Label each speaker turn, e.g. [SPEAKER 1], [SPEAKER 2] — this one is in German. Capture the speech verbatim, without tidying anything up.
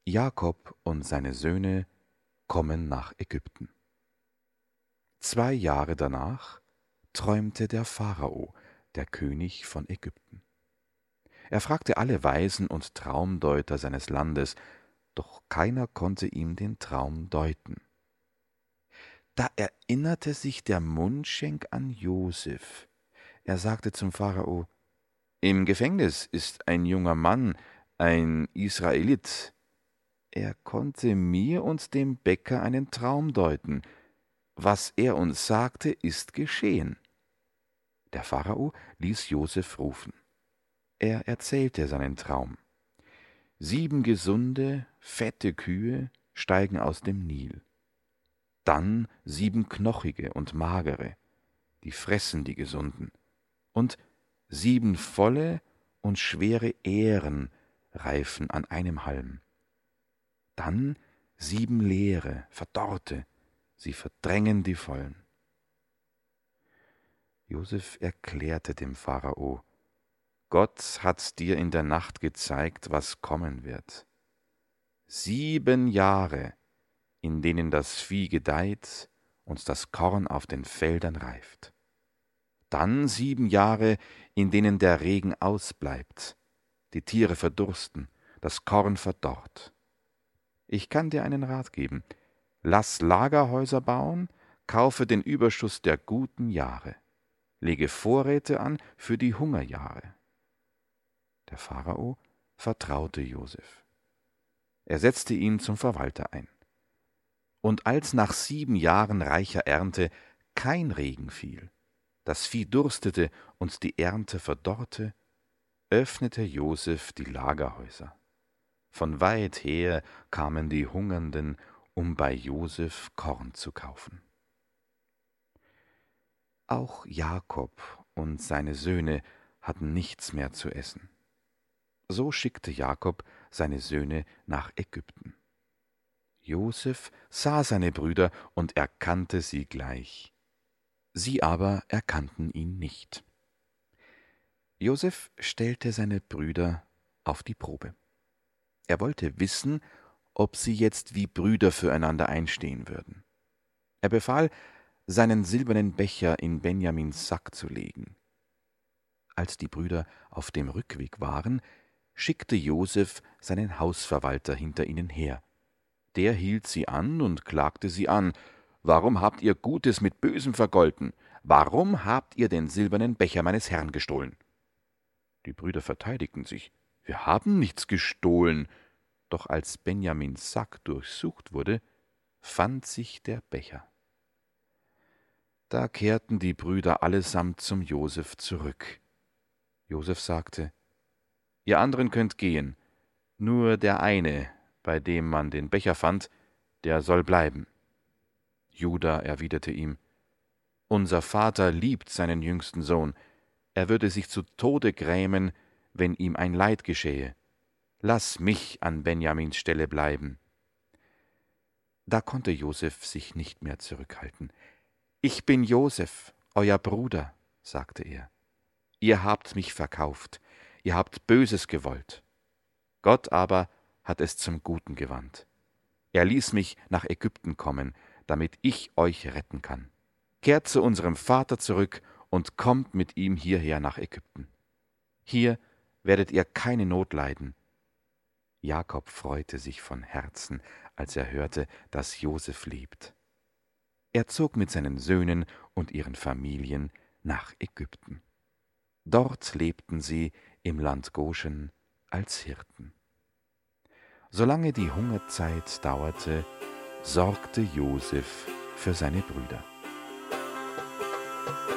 [SPEAKER 1] Jakob und seine Söhne kommen nach Ägypten. Zwei Jahre danach träumte der Pharao, der König von Ägypten. Er fragte alle Weisen und Traumdeuter seines Landes, doch keiner konnte ihm den Traum deuten. Da erinnerte sich der Mundschenk an Josef. Er sagte zum Pharao: »Im Gefängnis ist ein junger Mann, ein Israelit. Er konnte mir und dem Bäcker einen Traum deuten. Was er uns sagte, ist geschehen.« Der Pharao ließ Josef rufen. Er erzählte seinen Traum. Sieben gesunde, fette Kühe steigen aus dem Nil. Dann sieben knochige und magere, die fressen die Gesunden. Und sieben volle und schwere Ähren reifen an einem Halm. Dann sieben leere, verdorrte, sie verdrängen die Vollen. Josef erklärte dem Pharao: Gott hat dir in der Nacht gezeigt, was kommen wird. Sieben Jahre, in denen das Vieh gedeiht und das Korn auf den Feldern reift. Dann sieben Jahre, in denen der Regen ausbleibt, die Tiere verdursten, das Korn verdorrt. Ich kann dir einen Rat geben: Lass Lagerhäuser bauen, kaufe den Überschuss der guten Jahre, lege Vorräte an für die Hungerjahre. Der Pharao vertraute Josef. Er setzte ihn zum Verwalter ein. Und als nach sieben Jahren reicher Ernte kein Regen fiel, das Vieh durstete und die Ernte verdorrte, öffnete Josef die Lagerhäuser. Von weit her kamen die Hungernden, um bei Josef Korn zu kaufen. Auch Jakob und seine Söhne hatten nichts mehr zu essen. So schickte Jakob seine Söhne nach Ägypten. Josef sah seine Brüder und erkannte sie gleich. Sie aber erkannten ihn nicht. Josef stellte seine Brüder auf die Probe. Er wollte wissen, ob sie jetzt wie Brüder füreinander einstehen würden. Er befahl, seinen silbernen Becher in Benjamins Sack zu legen. Als die Brüder auf dem Rückweg waren, schickte Josef seinen Hausverwalter hinter ihnen her. Der hielt sie an und klagte sie an: »Warum habt ihr Gutes mit Bösem vergolten? Warum habt ihr den silbernen Becher meines Herrn gestohlen?« Die Brüder verteidigten sich: »Wir haben nichts gestohlen.« Doch als Benjamins Sack durchsucht wurde, fand sich der Becher. Da kehrten die Brüder allesamt zum Josef zurück. Josef sagte: »Ihr anderen könnt gehen, nur der eine, bei dem man den Becher fand, der soll bleiben.« Juda erwiderte ihm: »Unser Vater liebt seinen jüngsten Sohn. Er würde sich zu Tode grämen, wenn ihm ein Leid geschähe. Lass mich an Benjamins Stelle bleiben.« Da konnte Josef sich nicht mehr zurückhalten. »Ich bin Josef, euer Bruder«, sagte er. »Ihr habt mich verkauft, ihr habt Böses gewollt. Gott aber hat es zum Guten gewandt. Er ließ mich nach Ägypten kommen, damit ich euch retten kann. Kehrt zu unserem Vater zurück und kommt mit ihm hierher nach Ägypten. Hier werdet ihr keine Not leiden.« Jakob freute sich von Herzen, als er hörte, dass Josef lebt. Er zog mit seinen Söhnen und ihren Familien nach Ägypten. Dort lebten sie im Land Goschen als Hirten. Solange die Hungerzeit dauerte, sorgte Josef für seine Brüder.